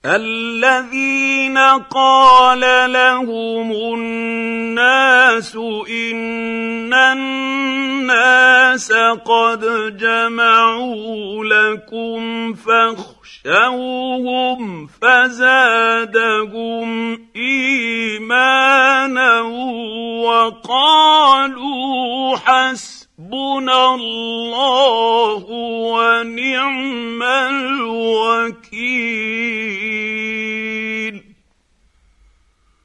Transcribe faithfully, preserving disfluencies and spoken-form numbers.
الذين قال لهم الناس إن الناس قد جمعوا لكم فاخشوهم فزادهم إيمانا وقالوا حسبنا الله ونعم الوكيل.